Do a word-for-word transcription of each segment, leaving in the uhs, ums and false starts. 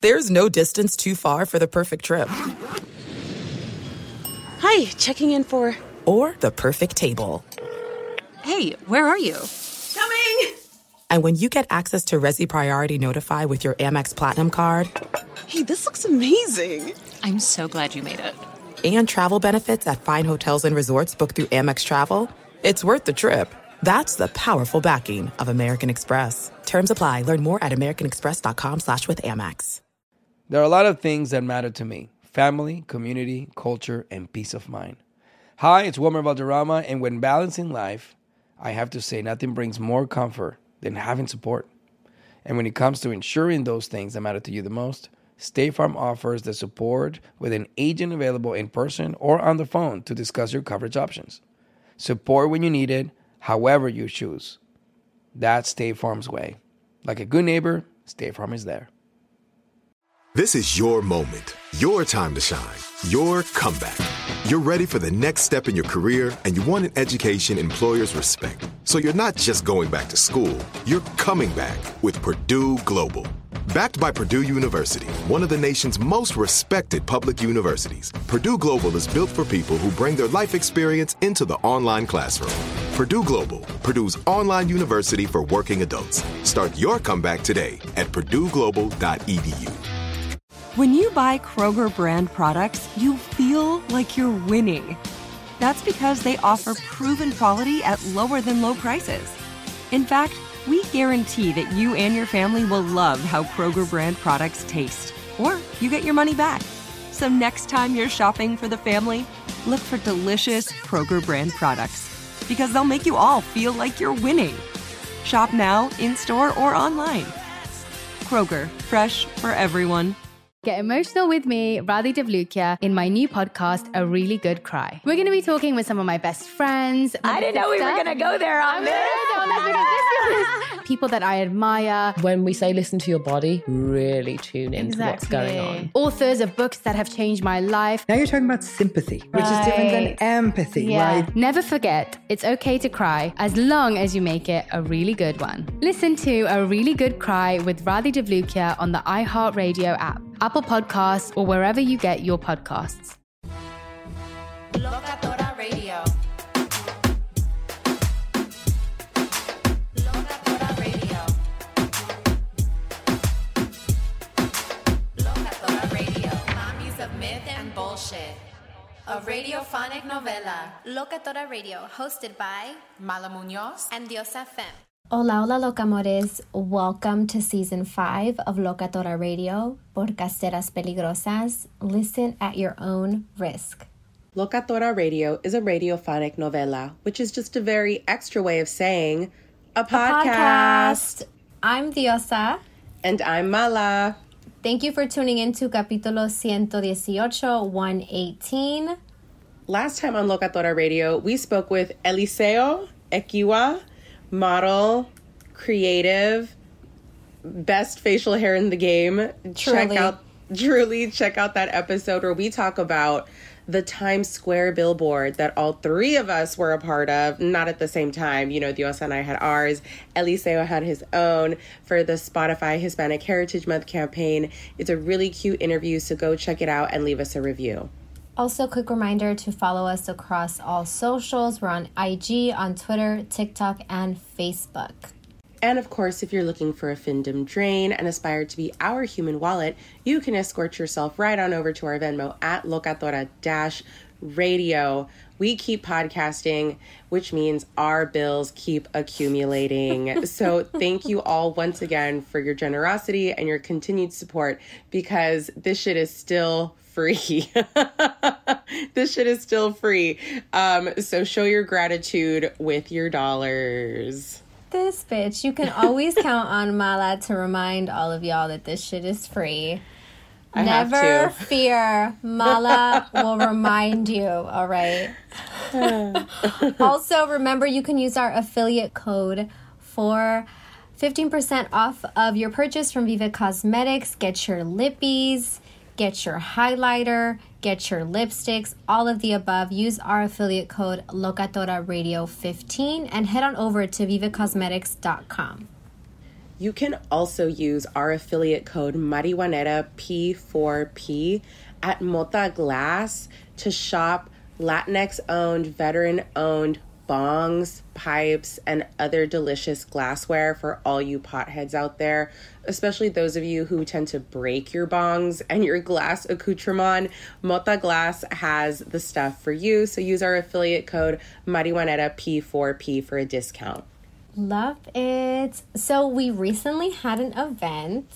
There's no distance too far for the perfect trip. Hi, checking in for... Or the perfect table. Hey, where are you? Coming! And when you get access to Resi Priority Notify with your Amex Platinum card... Hey, this looks amazing. I'm so glad you made it. And travel benefits at fine hotels and resorts booked through Amex Travel, it's worth the trip. That's the powerful backing of American Express. Terms apply. Learn more at americanexpress.com slash with Amex. There are a lot of things that matter to me. Family, community, culture, and peace of mind. Hi, it's Wilmer Valderrama, and when balancing life, I have to say nothing brings more comfort than having support. And when it comes to ensuring those things that matter to you the most, State Farm offers the support with an agent available in person or on the phone to discuss your coverage options. Support when you need it, however you choose. That's State Farm's way. Like a good neighbor, State Farm is there. This is your moment, your time to shine, your comeback. You're ready for the next step in your career, and you want an education employers respect. So you're not just going back to school, you're coming back with Purdue Global. Backed by Purdue University, one of the nation's most respected public universities, Purdue Global is built for people who bring their life experience into the online classroom. Purdue Global, Purdue's online university for working adults. Start your comeback today at purdue global dot e d u. When you buy Kroger brand products, you feel like you're winning. That's because they offer proven quality at lower than low prices. In fact, we guarantee that you and your family will love how Kroger brand products taste, or you get your money back. So next time you're shopping for the family, look for delicious Kroger brand products, because they'll make you all feel like you're winning. Shop now, in-store, or online. Kroger, fresh for everyone. Get emotional with me, Radhi Devlukia, in my new podcast, A Really Good Cry. We're going to be talking with some of my best friends. I didn't know we were going to go there on this. People that I admire. When we say listen to your body, really tune into exactly. what's going on. Authors of books that have changed my life. Now you're talking about sympathy, which right. is different than empathy, yeah. right? Never forget, it's okay to cry as long as you make it a really good one. Listen to A Really Good Cry with Radhi Devlukia on the iHeartRadio app, Apple Podcasts, or wherever you get your podcasts. Locatora Radio. Locatora Radio. Locatora Radio. Mommies of myth and bullshit. A radiophonic novela. Locatora Radio, hosted by Mala Muñoz and Diosa Fem. Hola, hola, locamores. Welcome to season five of Locatora Radio, Podcasteras Peligrosas. Listen at your own risk. Locatora Radio is a radiophonic novela, which is just a very extra way of saying a podcast. A podcast. I'm Diosa. And I'm Mala. Thank you for tuning in to Capítulo one eighteen, one eighteen. Last time on Locatora Radio, we spoke with Eliseo Ekiwa, model, creative, best facial hair in the game. Truly. Check out, truly check out that episode where we talk about the Times Square billboard that all three of us were a part of, not at the same time. You know, Diosa and I had ours. Eliseo had his own for the Spotify Hispanic Heritage Month campaign. It's a really cute interview, so go check it out and leave us a review. Also, quick reminder to follow us across all socials. We're on I G, on Twitter, TikTok, and Facebook. And of course, if you're looking for a Findom drain and aspire to be our human wallet, you can escort yourself right on over to our Venmo at Locatora-Radio. We keep podcasting, which means our bills keep accumulating. So thank you all once again for your generosity and your continued support, because this shit is still free. This shit is still free. Um, so show your gratitude with your dollars. This bitch. You can always count on Mala to remind all of y'all that this shit is free. I Never have to. fear. Mala will remind you, all right? Also, remember you can use our affiliate code for fifteen percent off of your purchase from Viva Cosmetics. Get your lippies, get your highlighter, get your lipsticks, all of the above. Use our affiliate code Locatora Radio fifteen and head on over to viva cosmetics dot com. You can also use our affiliate code Marihuanera P four P at Mota Glass to shop Latinx-owned, veteran-owned bongs, pipes, and other delicious glassware for all you potheads out there, especially those of you who tend to break your bongs and your glass accoutrement. Mota Glass has the stuff for you, so use our affiliate code Marihuanera P four P for a discount. Love it. So we recently had an event.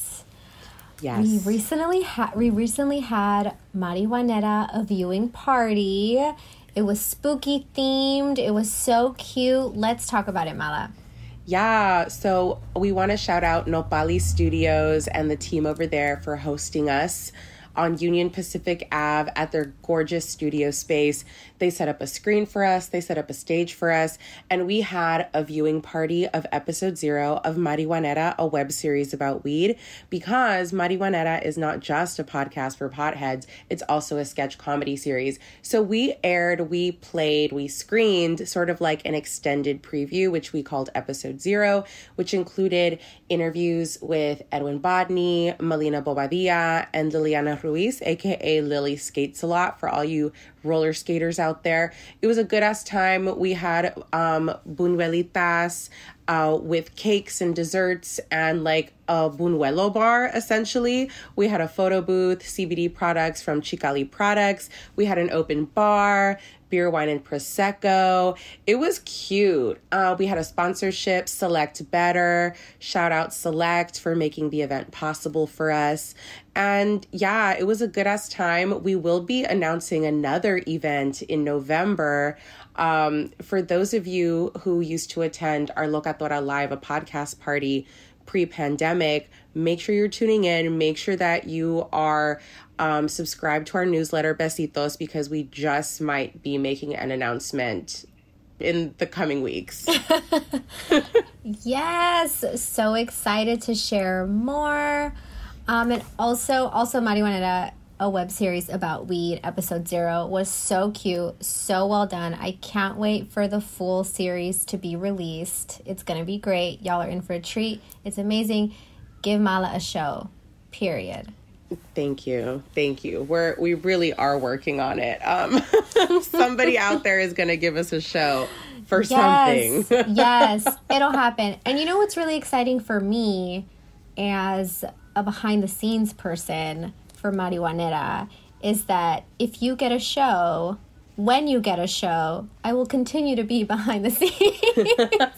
Yes. We recently had we recently had Marihuanera, a viewing party. It was spooky themed. It was so cute. Let's talk about it, Mala. Yeah, so we want to shout out Nopali Studios and the team over there for hosting us on Union Pacific Avenue at their gorgeous studio space. They set up a screen for us, they set up a stage for us, and we had a viewing party of episode zero of Marihuanera, a web series about weed, because Marihuanera is not just a podcast for potheads, it's also a sketch comedy series. So we aired, we played, we screened sort of like an extended preview, which we called episode zero, which included interviews with Edwin Bodney, Melina Bobadilla, and Liliana Ruiz, aka Lily Skates a Lot, for all you roller skaters out there. It was a good ass time. We had um buñuelitas uh with cakes and desserts and like a buñuelo bar, essentially. We had a photo booth, C B D products from Chicali Products. We had an open bar, beer, wine, and Prosecco. It was cute. Uh, we had a sponsorship, Select Better. Shout out Select for making the event possible for us. And yeah, it was a good ass time. We will be announcing another event in November. Um, for those of you who used to attend our Locatora Live, a podcast party pre-pandemic, make sure you're tuning in. Make sure that you are um, subscribed to our newsletter, Besitos, because we just might be making an announcement in the coming weeks. Yes, so excited to share more. Um, and also, also Marihuanera, a web series about weed, episode zero, was so cute, so well done. I can't wait for the full series to be released. It's going to be great. Y'all are in for a treat. It's amazing. Give Mala a show, period. Thank you. Thank you. We're, we really are working on it. Um, somebody out there is going to give us a show for yes, something. Yes, it'll happen. And you know what's really exciting for me as a behind-the-scenes person for Marihuanera is that if you get a show, when you get a show, I will continue to be behind the scenes.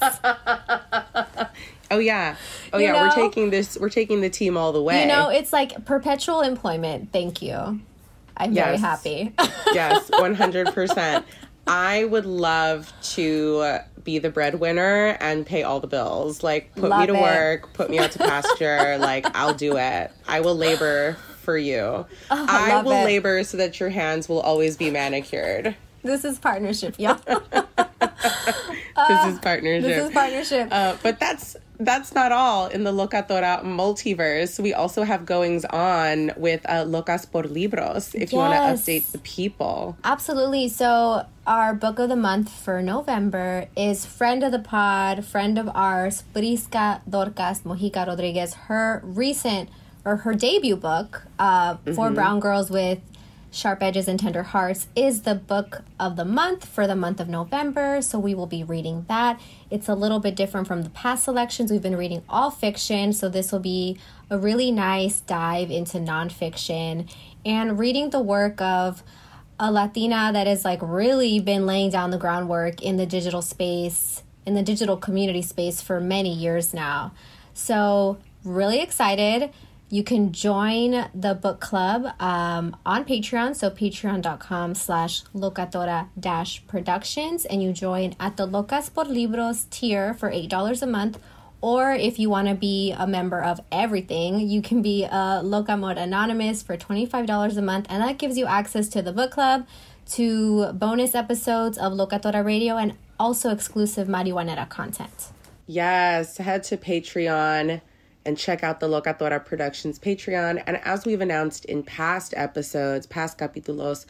Oh yeah. Oh You yeah, know? we're taking this we're taking the team all the way. You know, it's like perpetual employment. Thank you. I'm very Yes. happy. Yes, one hundred percent. I would love to be the breadwinner and pay all the bills. Like, put Love me to it. work, put me out to pasture. Like, I'll do it. I will labor for you. Oh, I love will it. labor so that your hands will always be manicured. This is partnership, y'all. This is partnership. This is partnership. Uh, but that's that's not all. In the Locatora multiverse, we also have goings on with uh, Locas por Libros, if you want Yes. to update the people. Absolutely. So our book of the month for November is friend of the pod, friend of ours, Prisca Dorcas Mojica Rodriguez. Her recent, or her debut book, uh, For Mhm. Brown Girls with Sharp Edges and Tender Hearts, is the book of the month for the month of November. So we will be reading that. It's a little bit different from the past selections. We've been reading all fiction, so this will be a really nice dive into nonfiction and reading the work of a Latina that has like really been laying down the groundwork in the digital space, in the digital community space for many years now. So really excited. You can join the book club um, on Patreon, so patreon.com slash locatora dash productions, and you join at the Locas por Libros tier for eight dollars a month. Or if you want to be a member of everything, you can be a Locamor Anonymous for twenty-five dollars a month, and that gives you access to the book club, to bonus episodes of Locatora Radio, and also exclusive Marihuanera content. Yes, head to Patreon and check out the Locatora Productions Patreon. And as we've announced in past episodes, past capítulos,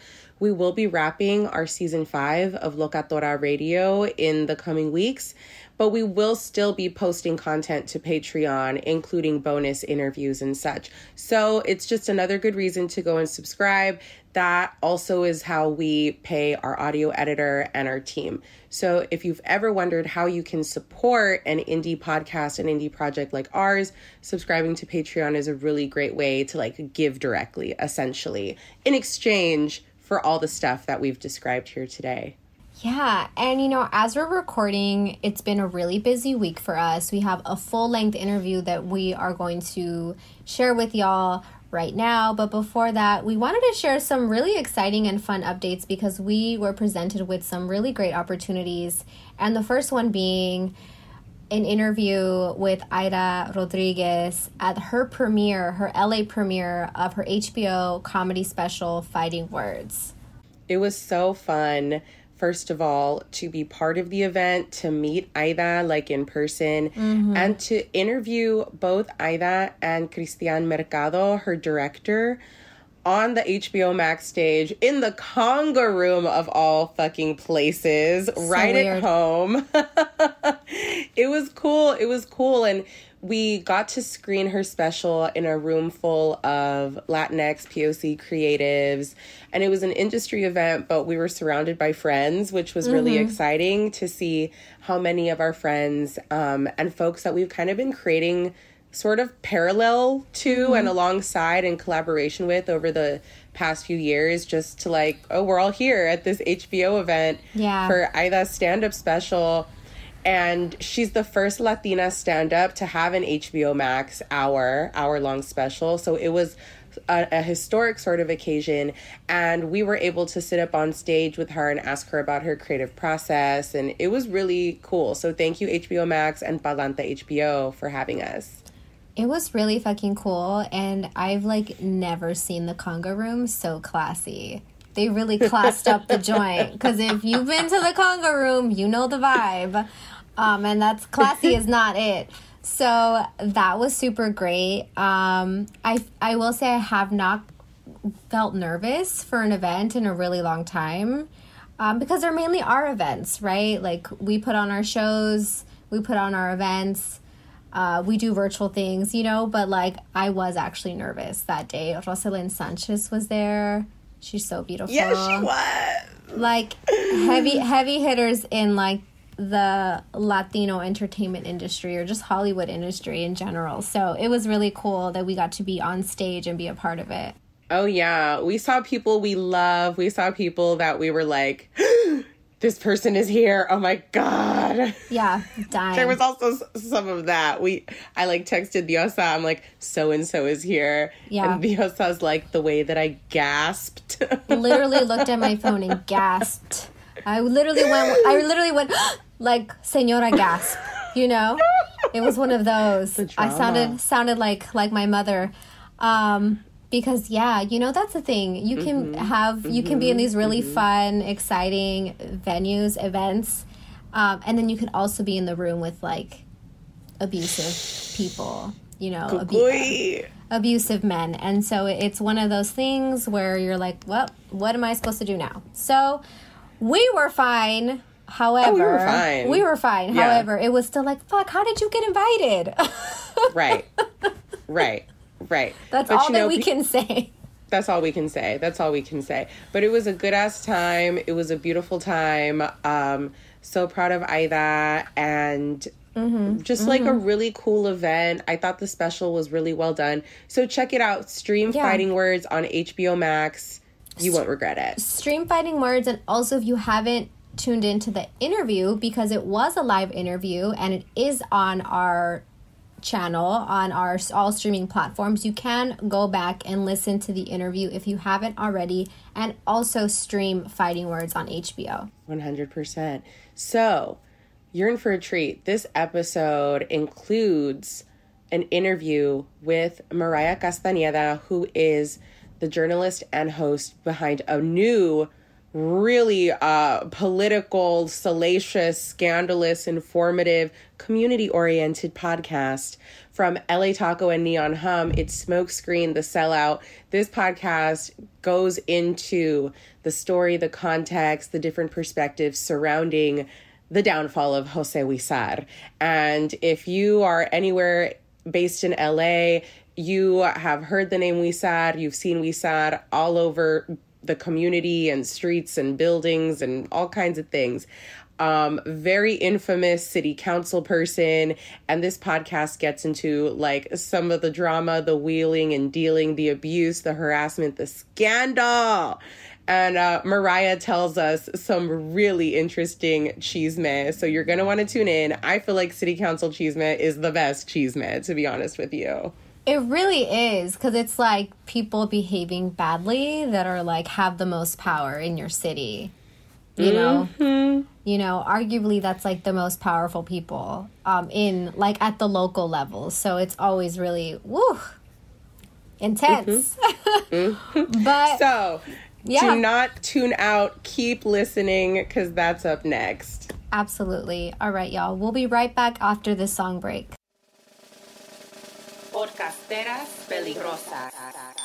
We will be wrapping our season five of Locatora Radio in the coming weeks, but we will still be posting content to Patreon, including bonus interviews and such. So it's just another good reason to go and subscribe. That also is how we pay our audio editor and our team. So if you've ever wondered how you can support an indie podcast, an indie project like ours, subscribing to Patreon is a really great way to like give directly, essentially, in exchange for all the stuff that we've described here today. Yeah, and you know, as we're recording, it's been a really busy week for us. We have a full-length interview that we are going to share with y'all right now. But before that, we wanted to share some really exciting and fun updates because we were presented with some really great opportunities. And the first one being an interview with Aida Rodriguez at her premiere, her L A premiere of her H B O comedy special, Fighting Words. It was so fun. First of all, to be part of the event, to meet Aida like in person, mm-hmm. and to interview both Aida and Cristian Mercado, her director, on the H B O Max stage in the conga room of all fucking places, so right weird. At home. It was cool. It was cool. And we got to screen her special in a room full of Latinx P O C creatives. And it was an industry event, but we were surrounded by friends, which was really mm-hmm. exciting to see how many of our friends um, and folks that we've kind of been creating sort of parallel to mm-hmm. and alongside in collaboration with over the past few years, just to like, oh, we're all here at this H B O event yeah. for Aida's stand-up special. And she's the first Latina stand-up to have an H B O Max hour, hour-long special. So it was a, a historic sort of occasion. And we were able to sit up on stage with her and ask her about her creative process. And it was really cool. So thank you, H B O Max and Palanta H B O, for having us. It was really fucking cool. And I've, like, never seen the conga room so classy. They really classed up the joint. Because if you've been to the conga room, you know the vibe. Um, and that's classy is not it. So that was super great. Um, I, I will say I have not felt nervous for an event in a really long time. Um, because there mainly are events, right? Like, we put on our shows, we put on our events. Uh, we do virtual things, you know, but, like, I was actually nervous that day. Rosalind Sanchez was there. She's so beautiful. Yeah, she was. Like, heavy, heavy hitters in, like, the Latino entertainment industry or just Hollywood industry in general. So it was really cool that we got to be on stage and be a part of it. Oh, yeah. We saw people we love. We saw people that we were like... this person is here. Oh my God. Yeah, dying. There was also some of that. We, I like texted Diosa. I'm like, so-and-so is here. Yeah. And Diosa's like, the way that I gasped. Literally looked at my phone and gasped. I literally went, I literally went, like, Señora gasp, you know? It was one of those. I sounded, sounded like, like my mother. Um... Because, yeah, you know, that's the thing. You can mm-hmm. have, mm-hmm. you can be in these really mm-hmm. fun, exciting venues, events. Um, and then you can also be in the room with, like, abusive people, you know, abu- abusive men. And so it's one of those things where you're like, well, what am I supposed to do now? So we were fine. However, oh, we were fine. We were fine. Yeah. However, it was still like, fuck, how did you get invited? Right. Right. Right. That's but, all you know, that we can say. That's all we can say. That's all we can say. But it was a good-ass time. It was a beautiful time. Um, so proud of Aida. And mm-hmm. just, mm-hmm. like, a really cool event. I thought the special was really well done. So check it out. Stream yeah. Fighting Words on H B O Max. You St- won't regret it. Stream Fighting Words. And also, if you haven't tuned into the interview, because it was a live interview, and it is on our channel on our all streaming platforms, you can go back and listen to the interview if you haven't already, and also stream Fighting Words on H B O. one hundred percent. So you're in for a treat. This episode includes an interview with Mariah Castañeda, who is the journalist and host behind a new really uh, political, salacious, scandalous, informative, community-oriented podcast. From L A Taco and Neon Hum, it's Smokescreen, The Sellout. This podcast goes into the story, the context, the different perspectives surrounding the downfall of José Huizar. And if you are anywhere based in L A, you have heard the name Huizar, you've seen Huizar all over the community and streets and buildings and all kinds of things. Um, very infamous city council person. And this podcast gets into like some of the drama, the wheeling and dealing, the abuse, the harassment, the scandal. And uh, Mariah tells us some really interesting chisme. So you're going to want to tune in. I feel like city council chisme is the best chisme, to be honest with you. It really is, because it's like people behaving badly that are like have the most power in your city. You know, mm-hmm. you know, arguably that's like the most powerful people um, in like at the local level. So it's always really woo intense. Mm-hmm. Mm-hmm. But so yeah. do not tune out. Keep listening, because that's up next. Absolutely. All right, y'all. We'll be right back after this song break. Podcasteras peligrosas.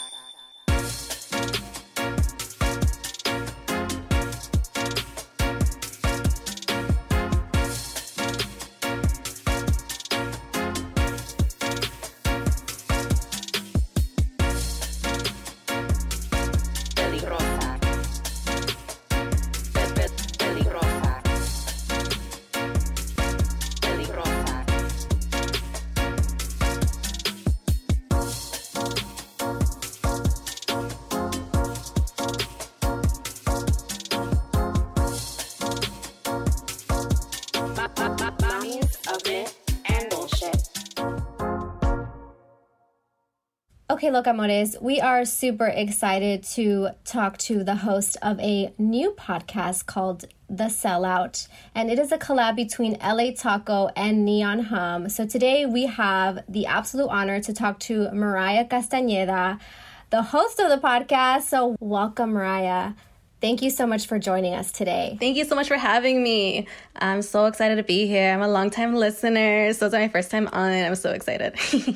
Okay, Locamores, we are super excited to talk to the host of a new podcast called The Sellout, and it is a collab between L A Taco and Neon Hum. So today we have the absolute honor to talk to Mariah Castañeda, the host of the podcast. So welcome, Mariah. Thank you so much for joining us today. Thank you so much for having me. I'm so excited to be here. I'm a longtime listener, so it's my first time on. I'm so excited.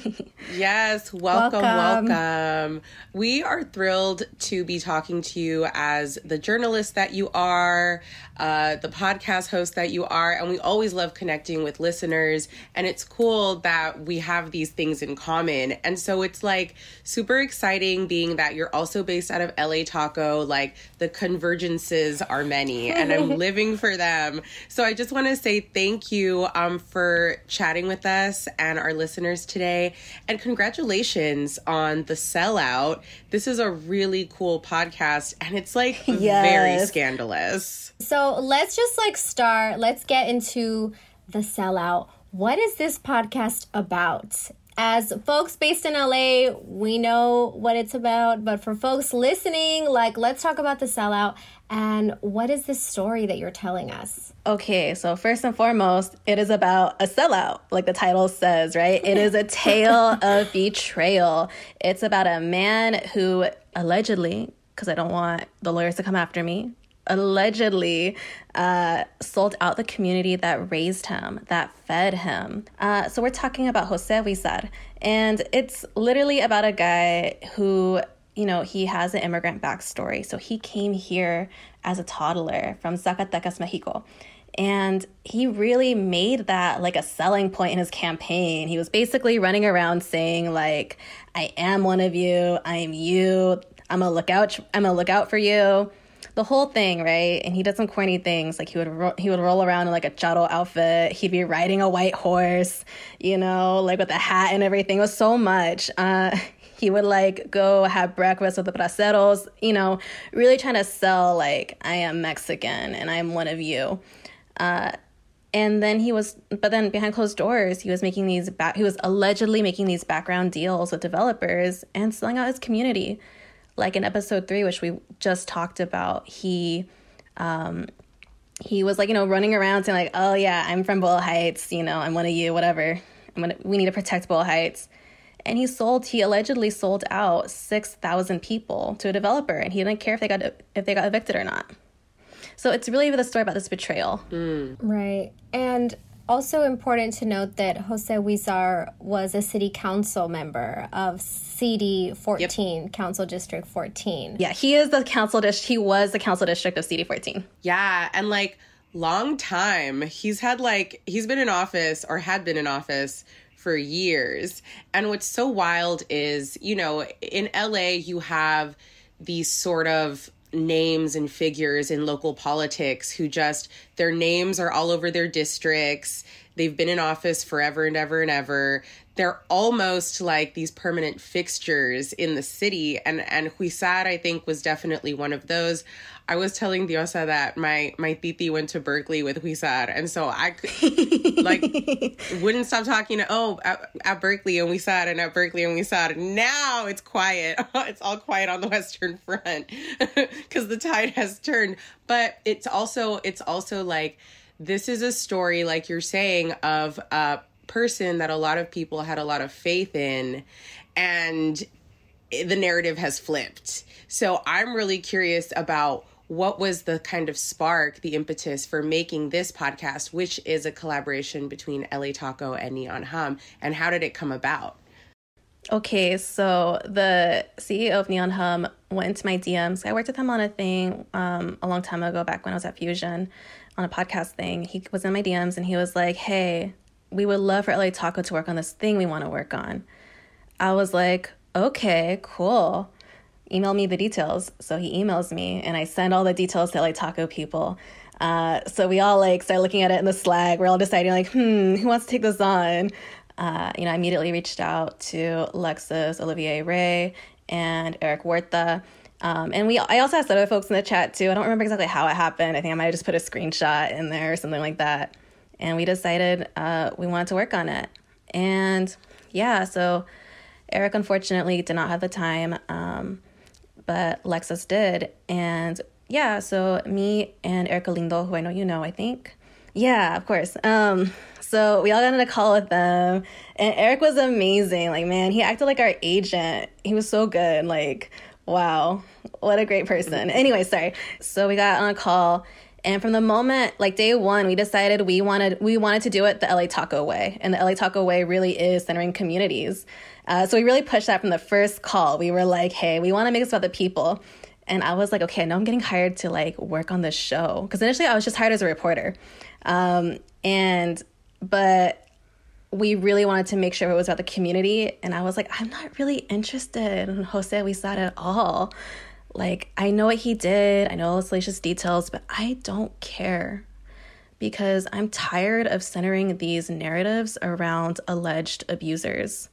Yes, welcome, welcome, Welcome. We are thrilled to be talking to you as the journalist that you are, uh, the podcast host that you are, and we always love connecting with listeners, and it's cool that we have these things in common. And so it's like super exciting being that you're also based out of L A Taco, like the convergences are many, and I'm living for them. So I just want to say thank you um, for chatting with us and our listeners today, and congratulations on The Sellout. This is a really cool podcast, and it's like Yes. very scandalous. So let's just like start, let's get into The Sellout. What is this podcast about? As folks based in L A, we know what it's about, but for folks listening, like, let's talk about The Sellout and what is this story that you're telling us? Okay, so first and foremost, it is about a sellout, like the title says, right? It is a tale of betrayal. It's about a man who allegedly, because I don't want the lawyers to come after me, allegedly uh, sold out the community that raised him, that fed him. Uh, so we're talking about José Huizar, and it's literally about a guy who, you know, he has an immigrant backstory. So he came here as a toddler from Zacatecas, Mexico. And he really made that like a selling point in his campaign. He was basically running around saying like, I am one of you, I am you, I'm a lookout, I'm a lookout for you. The whole thing, right? And he did some corny things, like he would ro- he would roll around in like a charo outfit. He'd be riding a white horse, you know, like with a hat and everything. It was so much. Uh, he would like go have breakfast with the braceros, you know, really trying to sell like, I am Mexican and I'm one of you. Uh, and then he was, but then behind closed doors, he was making these back, he was allegedly making these background deals with developers and selling out his community. Like in episode three, which we just talked about, he um, he was like, you know, running around saying like, oh yeah, I'm from Boyle Heights, you know, I'm one of you, whatever. I'm gonna, we need to protect Boyle Heights. And he sold, he allegedly sold out six thousand people to a developer, and he didn't care if they got if they got evicted or not. So it's really the story about this betrayal. Mm. Right. And also important to note that Jose Huizar was a city council member of C D fourteen, yep. Council District fourteen. Yeah, he is the council district. He was the council district of C D fourteen. Yeah, and like long time. He's had like, he's been in office or had been in office for years. And what's so wild is, you know, in L A, you have these sort of names and figures in local politics who just, their names are all over their districts. They've been in office forever and ever and ever. They're almost like these permanent fixtures in the city. And, and Huizar, I think, was definitely one of those. I was telling Diosa that my, my titi went to Berkeley with Huizar. And so I could, like, wouldn't stop talking to, oh, at, at Berkeley and Huizar and at Berkeley and Huizar. Now it's quiet. It's all quiet on the Western Front because the tide has turned. But it's also, it's also like, this is a story, like you're saying, of a person that a lot of people had a lot of faith in, and the narrative has flipped. So I'm really curious about what was the kind of spark, the impetus for making this podcast, which is a collaboration between L A Taco and Neon Hum, and how did it come about? Okay, so the C E O of Neon Hum went into my D Ms. I worked with him on a thing um, a long time ago, back when I was at Fusion, on a podcast thing. He was in my D Ms and he was like, hey, we would love for L A Taco to work on this thing we want to work on. I was like, okay, cool. Email me the details. So he emails me and I send all the details to L A Taco people. Uh, so we all like start looking at it in the Slack. We're all deciding like, hmm, who wants to take this on? Uh, you know, I immediately reached out to Lexus, Olivier Ray, and Eric Huerta. Um, and we, I also asked other folks in the chat too. I don't remember exactly how it happened. I think I might have just put a screenshot in there or something like that. And we decided uh, we wanted to work on it. And yeah, so Eric unfortunately did not have the time, um, but Lexus did. And yeah, so me and Erica Lindo, who I know you know, I think. Yeah, of course. Um, so we all got on a call with them. And Eric was amazing. Like, man, he acted like our agent. He was so good. Like, wow, what a great person. Anyway, sorry. So we got on a call. And from the moment, like day one, we decided we wanted we wanted to do it the L A Taco way. And the L A Taco way really is centering communities. Uh, so we really pushed that from the first call. We were like, hey, we want to make this about the people. And I was like, okay, now I'm getting hired to like work on this show. Because initially I was just hired as a reporter. Um, and, but we really wanted to make sure it was about the community. And I was like, I'm not really interested in Jose Huizar at all. Like, I know what he did. I know the salacious details, but I don't care because I'm tired of centering these narratives around alleged abusers.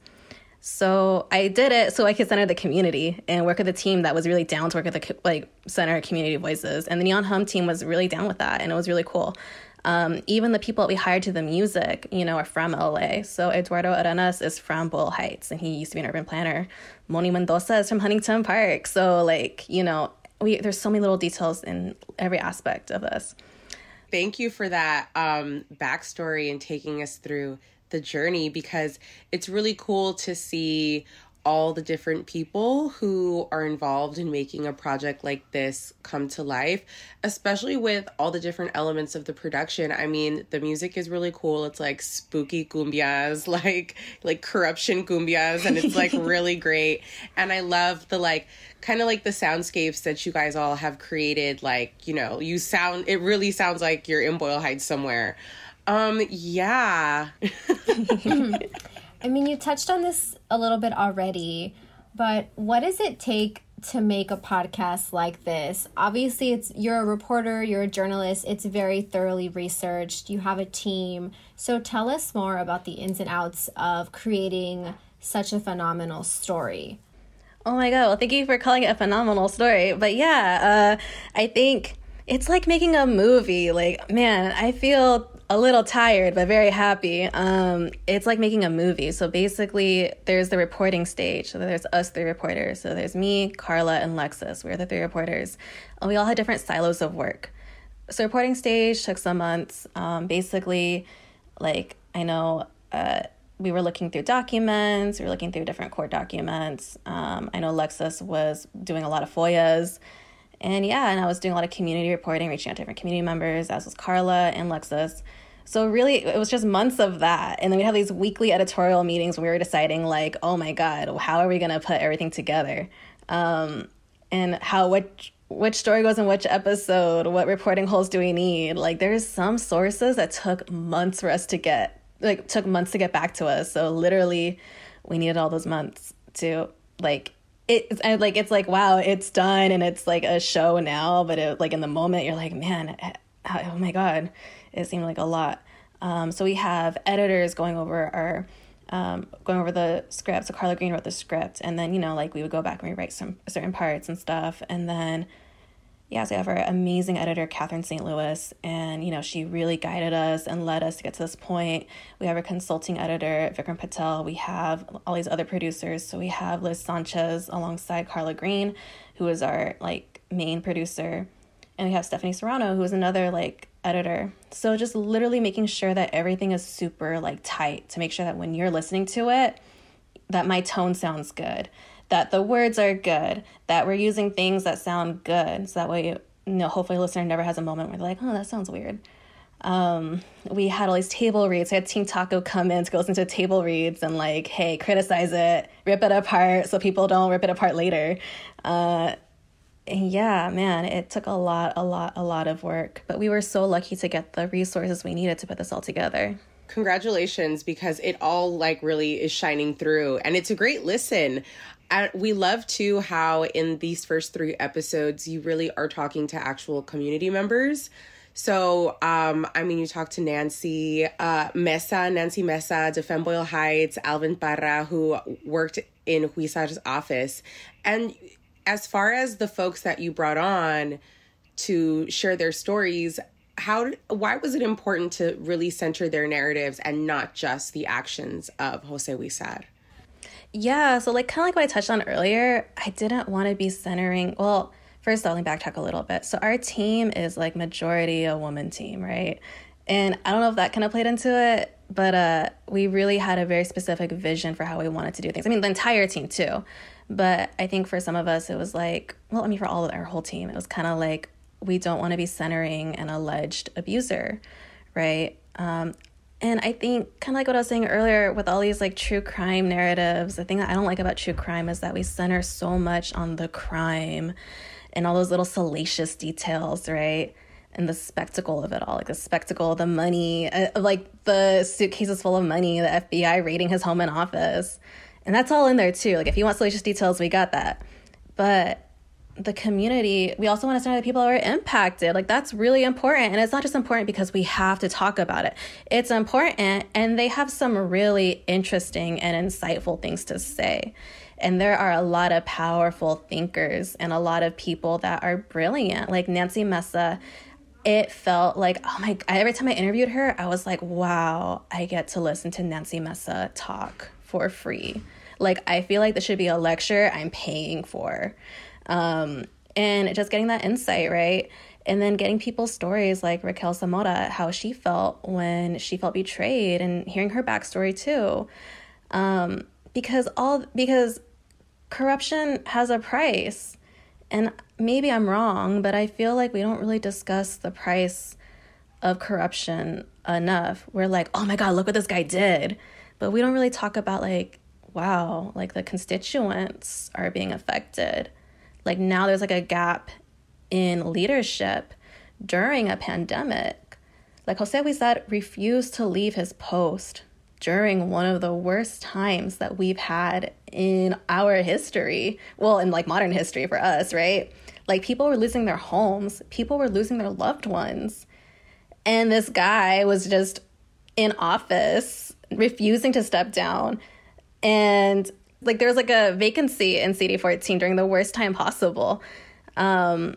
So I did it so I could center the community and work with a team that was really down to work at the like center community voices. And the Neon Hum team was really down with that, and it was really cool. Um, even the people that we hired to the music, you know, are from L A. So Eduardo Arenas is from Boyle Heights, and he used to be an urban planner. Moni Mendoza is from Huntington Park. So, like, you know, we there's so many little details in every aspect of this. Thank you for that um, backstory and taking us through the journey, because it's really cool to see all the different people who are involved in making a project like this come to life, especially with all the different elements of the production. I mean, the music is really cool. It's like spooky cumbias, like like corruption cumbias, and it's like really great. And I love the like kind of like the soundscapes that you guys all have created. Like, you know, you sound, it really sounds like you're in Boyle Heights somewhere. Um, yeah. I mean, you touched on this a little bit already, but what does it take to make a podcast like this? Obviously, it's you're a reporter, you're a journalist, it's very thoroughly researched, you have a team. So tell us more about the ins and outs of creating such a phenomenal story. Oh my God, well, thank you for calling it a phenomenal story. But yeah, uh, I think it's like making a movie. Like, man, I feel a little tired, but very happy. Um, it's like making a movie. So basically, there's the reporting stage. So there's us three reporters. So there's me, Carla, and Lexus. We're the three reporters. And we all had different silos of work. So reporting stage took some months. Um, basically, like, I know uh, we were looking through documents. We were looking through different court documents. Um, I know Lexus was doing a lot of F O I As. And yeah, and I was doing a lot of community reporting, reaching out to different community members, as was Carla and Lexus. So really, it was just months of that. And then we'd have these weekly editorial meetings when we were deciding, like, oh my God, how are we going to put everything together? Um, and how, which, which story goes in which episode? What reporting holes do we need? Like, there's some sources that took months for us to get, like, took months to get back to us. So literally, we needed all those months to, like, It's like, it's like, wow, it's done and it's like a show now. But it, like in the moment, you're like, man, oh my God, it seemed like a lot. Um, so we have editors going over our, um, going over the script. So Carla Green wrote the script. And then, you know, like we would go back and rewrite some certain parts and stuff. And then, yeah, so we have our amazing editor, Catherine Saint Louis, and, you know, she really guided us and led us to get to this point. We have our consulting editor, Vikram Patel. We have all these other producers. So we have Liz Sanchez alongside Carla Green, who is our, like, main producer. And we have Stephanie Serrano, who is another, like, editor. So just literally making sure that everything is super, like, tight to make sure that when you're listening to it, that my tone sounds good, that the words are good, that we're using things that sound good. So that way, you know, hopefully a listener never has a moment where they're like, oh, that sounds weird. Um, we had all these table reads. We had Team Taco come in to go listen to table reads and like, hey, criticize it, rip it apart so people don't rip it apart later. Uh, and yeah, man, it took a lot, a lot, a lot of work. But we were so lucky to get the resources we needed to put this all together. Congratulations, because it all like really is shining through and it's a great listen. And we love too how in these first three episodes, you really are talking to actual community members. So, um, I mean, you talked to Nancy uh, Mesa, Nancy Mesa, de Femboyle Heights, Alvin Parra, who worked in Huizar's office. And as far as the folks that you brought on to share their stories, how, why was it important to really center their narratives and not just the actions of Jose Huizar? Yeah, so like kind of like what I touched on earlier, I didn't want to be centering, well, first let me backtrack a little bit. So our team is like majority a woman team, right? And I don't know if that kind of played into it, but uh, we really had a very specific vision for how we wanted to do things. I mean, the entire team too. But I think for some of us, it was like, well, I mean, for all of our whole team, it was kind of like, we don't want to be centering an alleged abuser, right? Um, And I think kind of like what I was saying earlier with all these like true crime narratives, the thing that I don't like about true crime is that we center so much on the crime and all those little salacious details, right? And the spectacle of it all, like the spectacle, the money, uh, like the suitcases full of money, the F B I raiding his home and office. And that's all in there too. Like if you want salacious details, we got that. But the community, we also want to center the people who are impacted. Like that's really important. And it's not just important because we have to talk about it. It's important and they have some really interesting and insightful things to say. And there are a lot of powerful thinkers and a lot of people that are brilliant. Like Nancy Mesa, it felt like, oh my, every time I interviewed her, I was like, wow, I get to listen to Nancy Mesa talk for free. Like, I feel like this should be a lecture I'm paying for. Um, and just getting that insight, right? And then getting people's stories like Raquel Zamora, how she felt when she felt betrayed and hearing her backstory too. Um, because all, because corruption has a price. And maybe I'm wrong, but I feel like we don't really discuss the price of corruption enough. We're like, oh my God, look what this guy did. But we don't really talk about like, wow, like the constituents are being affected. Like now there's like a gap in leadership during a pandemic. Like Jose Huizar refused to leave his post during one of the worst times that we've had in our history. Well, in like modern history for us, right? Like people were losing their homes. People were losing their loved ones. And this guy was just in office, refusing to step down. And like there was like a vacancy in C D fourteen during the worst time possible. Um,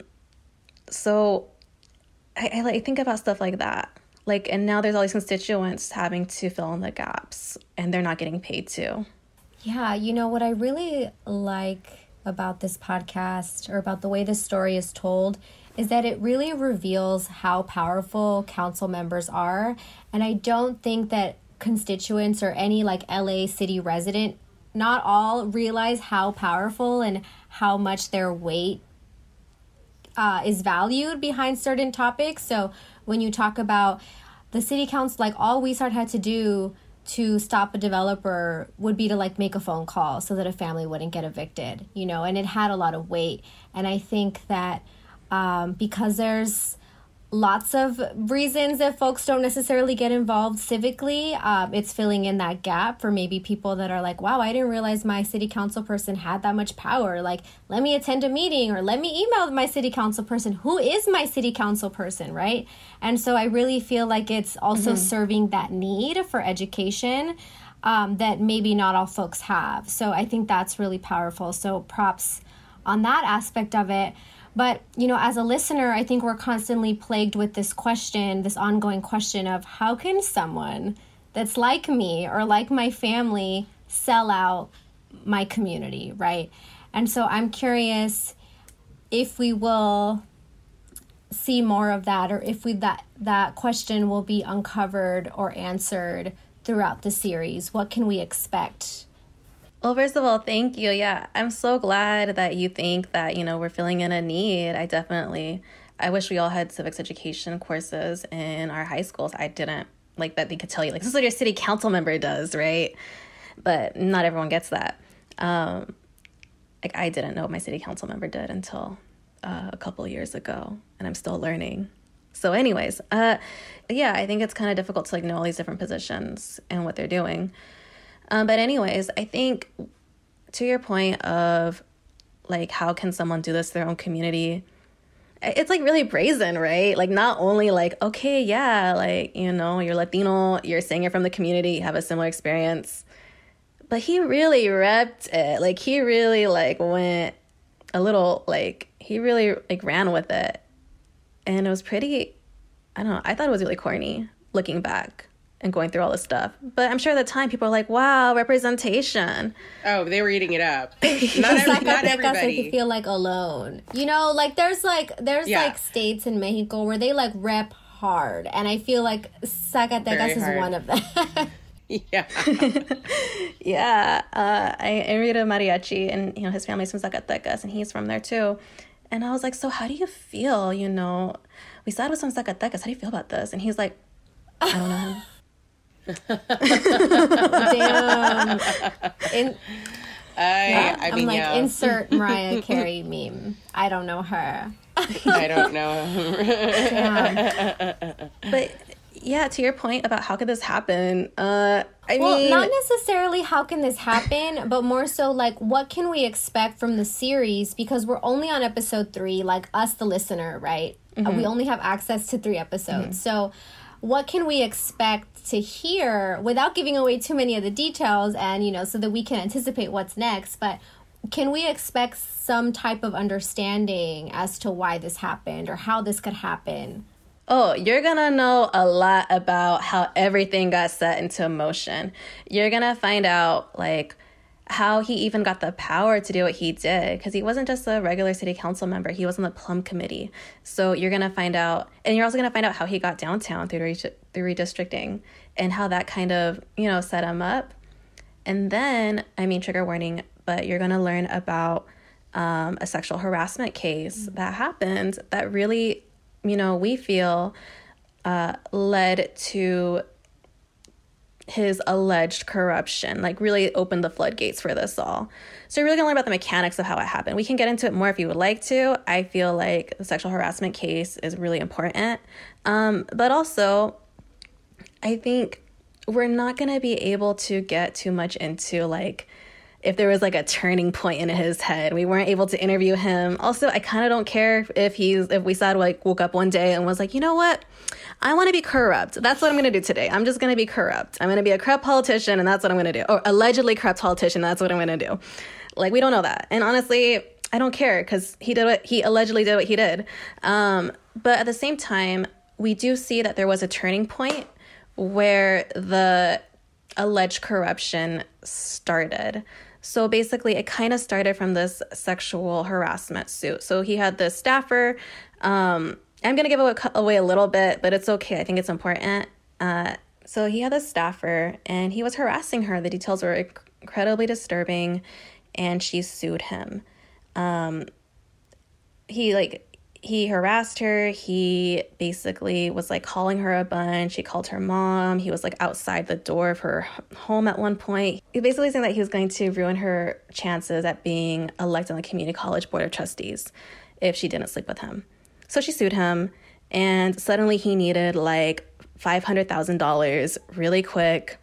so I, I like think about stuff like that. Like, and now there's all these constituents having to fill in the gaps and they're not getting paid to. Yeah, you know, what I really like about this podcast or about the way this story is told is that it really reveals how powerful council members are. And I don't think that constituents or any like L A city resident, not all realize how powerful and how much their weight uh, is valued behind certain topics. So when you talk about the city council, like all We Start had to do to stop a developer would be to like make a phone call so that a family wouldn't get evicted, you know, and it had a lot of weight. And I think that um, because there's lots of reasons that folks don't necessarily get involved civically, um, it's filling in that gap for maybe people that are like, wow, I didn't realize my city council person had that much power. Like, let me attend a meeting or let me email my city council person. Who is my city council person, right? And so I really feel like it's also mm-hmm. serving that need for education um, that maybe not all folks have. So I think that's really powerful. So props on that aspect of it. But, you know, as a listener, I think we're constantly plagued with this question, this ongoing question of how can someone that's like me or like my family sell out my community, right? And so I'm curious if we will see more of that, or if we that that question will be uncovered or answered throughout the series. What can we expect? Well, first of all, thank you. Yeah, I'm so glad that you think that, you know, we're filling in a need. I definitely, I wish we all had civics education courses in our high schools. I didn't, like, that they could tell you, like, this is what your city council member does, right? But not everyone gets that. Um, like, I didn't know what my city council member did until uh, a couple years ago, and I'm still learning. So anyways, uh, yeah, I think it's kind of difficult to, like, know all these different positions and what they're doing. Um, but anyways, I think to your point of like, how can someone do this to their own community? It's like really brazen, right? Like not only like, okay, yeah, like, you know, you're Latino, you're saying you're from the community, you have a similar experience, but he really repped it. Like he really like went a little, like he really like ran with it. And it was pretty, I don't know, I thought it was really corny looking back and going through all this stuff. But I'm sure at the time people were like, wow, representation. Oh, they were eating it up. Not, every, not everybody. You feel like alone. You know, like there's like, there's yeah. like states in Mexico where they like rep hard. And I feel like Zacatecas is one of them. Yeah. yeah. Uh, I, I read a mariachi and, you know, his family's from Zacatecas and he's from there too. And I was like, so how do you feel, you know, we said it was from Zacatecas. How do you feel about this? And he's like, I don't know him. Damn. In, I, yeah, I I'm mean, like, yeah. insert Mariah Carey meme. I don't know her. I don't know him. But yeah, to your point about how could this happen? Uh, I well, mean, not necessarily how can this happen, but more so like what can we expect from the series? Because we're only on episode three, like us, the listener, right? Mm-hmm. Uh, we only have access to three episodes. Mm-hmm. So what can we expect to hear without giving away too many of the details and, you know, so that we can anticipate what's next? But can we expect some type of understanding as to why this happened or how this could happen? Oh, you're going to know a lot about how everything got set into motion. You're going to find out, like, how he even got the power to do what he did, because he wasn't just a regular city council member. He was on the Plum Committee. So you're going to find out, and you're also going to find out how he got downtown through, re- through redistricting and how that kind of, you know, set him up. And then, I mean, trigger warning, but you're going to learn about um, a sexual harassment case mm-hmm. that happened that really, you know, we feel uh, led to his alleged corruption, like really opened the floodgates for this all. So you're really gonna learn about the mechanics of how it happened. We can get into it more if you would like to. I feel like the sexual harassment case is really important. Um, but also, I think we're not gonna be able to get too much into like, if there was like a turning point in his head. We weren't able to interview him. Also, I kind of don't care if he's, if we said like woke up one day and was like, you know what? I want to be corrupt. That's what I'm going to do today. I'm just going to be corrupt. I'm going to be a corrupt politician and that's what I'm going to do. Or allegedly corrupt politician. That's what I'm going to do. Like, we don't know that. And honestly, I don't care because he did what he allegedly did what he did. Um, but at the same time, we do see that there was a turning point where the alleged corruption started. So basically, it kind of started from this sexual harassment suit. So he had this staffer. Um, I'm going to give away a little bit, but it's okay. I think it's important. Uh, so he had this staffer, and he was harassing her. The details were incredibly disturbing, and she sued him. Um, he, like, he harassed her. He basically was like calling her a bunch. He called her mom. He was like outside the door of her home at one point. He basically saying that he was going to ruin her chances at being elected on the community college board of trustees if she didn't sleep with him. So she sued him, and suddenly he needed like five hundred thousand dollars really quick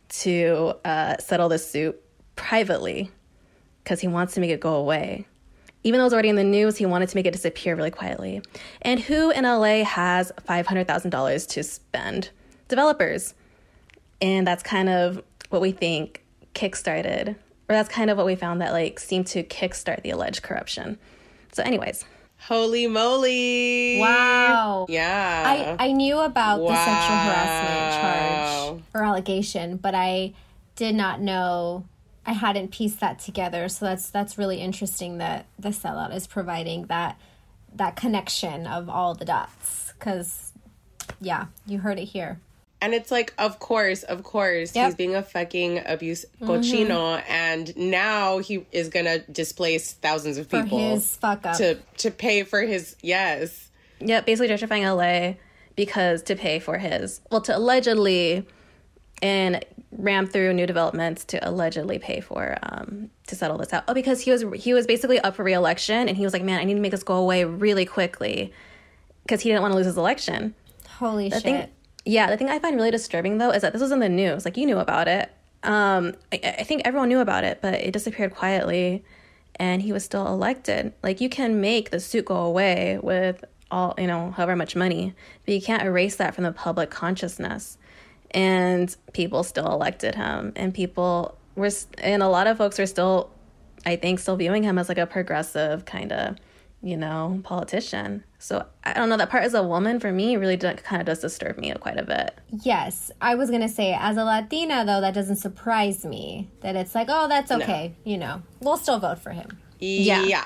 to uh, settle this suit privately because he wants to make it go away. Even though it was already in the news, he wanted to make it disappear really quietly. And who in L A has five hundred thousand dollars to spend? Developers. And that's kind of what we think kickstarted, or that's kind of what we found that like seemed to kickstart the alleged corruption. So anyways. Holy moly. Wow. Yeah. I, I knew about wow. the sexual harassment charge or allegation, but I did not know... I hadn't pieced that together, so that's that's really interesting that the sellout is providing that that connection of all the dots. Because, yeah, you heard it here. And it's like, of course, of course, yep. he's being a fucking abuse cochino, mm-hmm. and now he is gonna displace thousands of people for his fuck up to to pay for his yes. Yeah, basically gentrifying L A because to pay for his well to allegedly and ram through new developments to allegedly pay for um to settle this out. Oh, because he was he was basically up for re-election, and he was like, man, I need to make this go away really quickly because he didn't want to lose his election. Holy the shit. Thing, yeah, the thing I find really disturbing though is that this was in the news. Like, you knew about it. Um, I, I think everyone knew about it, but it disappeared quietly, and he was still elected. Like, you can make the suit go away with all, you know, however much money, but you can't erase that from the public consciousness. And people still elected him, and people were, and a lot of folks are still, I think, still viewing him as like a progressive kind of, you know, politician. So I don't know, that part as a woman for me really kind of does disturb me quite a bit. Yes, I was gonna say as a Latina though, that doesn't surprise me that it's like, oh, that's okay, no. you know, we'll still vote for him. Yeah, yeah.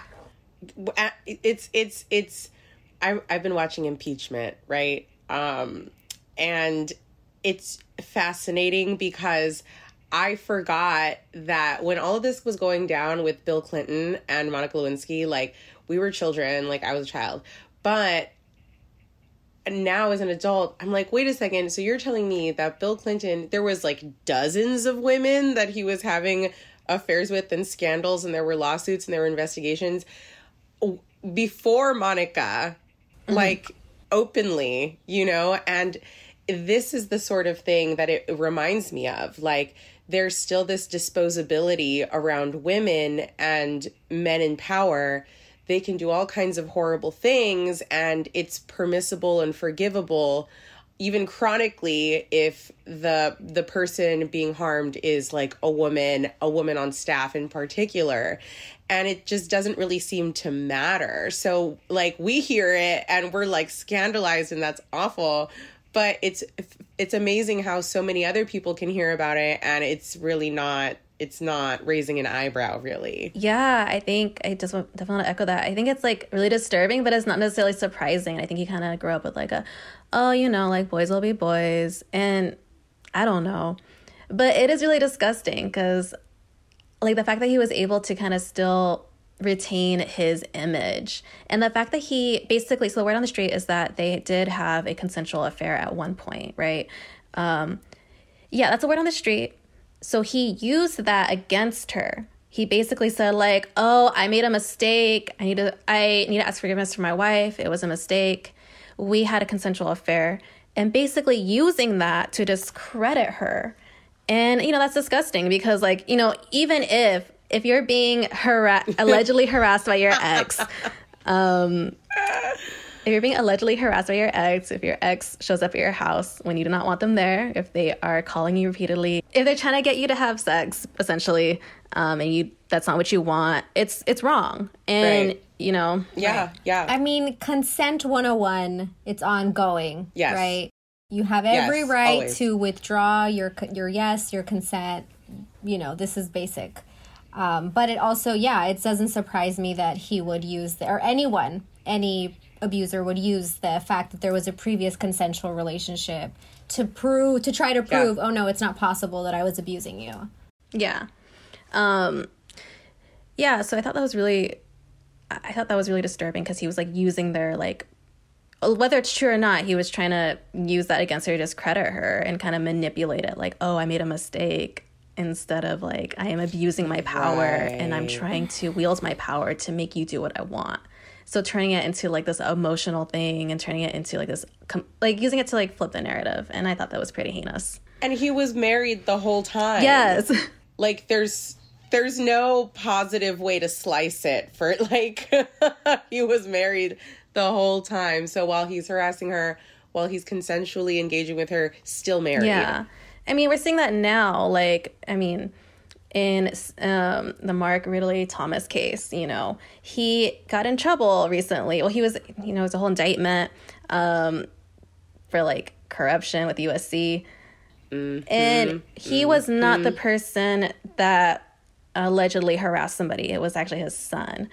It's it's it's. I I've been watching impeachment, right? Um, and. It's fascinating because I forgot that when all of this was going down with Bill Clinton and Monica Lewinsky, like, we were children, like, I was a child. But now as an adult, I'm like, wait a second. So you're telling me that Bill Clinton, there was like dozens of women that he was having affairs with and scandals, and there were lawsuits and there were investigations before Monica, mm-hmm. like, openly, you know, and... this is the sort of thing that it reminds me of. Like, there's still this disposability around women and men in power. They can do all kinds of horrible things, and it's permissible and forgivable, even chronically, if the the person being harmed is like a woman, a woman on staff in particular. And it just doesn't really seem to matter. So, like, we hear it and we're like scandalized, and that's awful. But it's it's amazing how so many other people can hear about it, and it's really not, it's not raising an eyebrow, really. Yeah, I think I just definitely want to echo that. I think it's like really disturbing, but it's not necessarily surprising. I think you kind of grew up with like a, oh, you know, like boys will be boys. And I don't know. But it is really disgusting because like the fact that he was able to kind of still retain his image, and the fact that he basically, so the word on the street is that they did have a consensual affair at one point, right? Um, yeah, that's the word on the street. So he used that against her. He basically said like, oh, I made a mistake. I need to, I need to ask forgiveness for my wife. It was a mistake. We had a consensual affair, and basically using that to discredit her. And, you know, that's disgusting because, like, you know, even if If you're being hara- allegedly harassed by your ex, um, if you're being allegedly harassed by your ex, if your ex shows up at your house when you do not want them there, if they are calling you repeatedly, if they're trying to get you to have sex, essentially, um, and you that's not what you want, it's it's wrong. And, right. you know. Yeah, right. yeah. I mean, consent one oh one, it's ongoing, yes. right? You have every yes, right always. to withdraw your your yes, your consent. You know, this is basic. Um, but it also, yeah, it doesn't surprise me that he would use, the, or anyone, any abuser would use the fact that there was a previous consensual relationship to prove, to try to prove, yeah. oh no, it's not possible that I was abusing you. Yeah. Um, yeah, so I thought that was really I thought that was really disturbing because he was like using their like, whether it's true or not, he was trying to use that against her to discredit her and kind of manipulate it. Like, oh, I made a mistake, instead of like, I am abusing my power right. and I'm trying to wield my power to make you do what I want. So turning it into like this emotional thing and turning it into like this, like using it to like flip the narrative. And I thought that was pretty heinous. And he was married the whole time. Yes. Like there's, there's no positive way to slice it for like, he was married the whole time. So while he's harassing her, while he's consensually engaging with her, still married. Yeah. I mean, we're seeing that now. Like, I mean, in um, the Mark Ridley Thomas case, you know, he got in trouble recently. Well, he was, you know, it was a whole indictment um, for like corruption with U S C. Mm-hmm. And he mm-hmm. was not the person that allegedly harassed somebody. It was actually his son.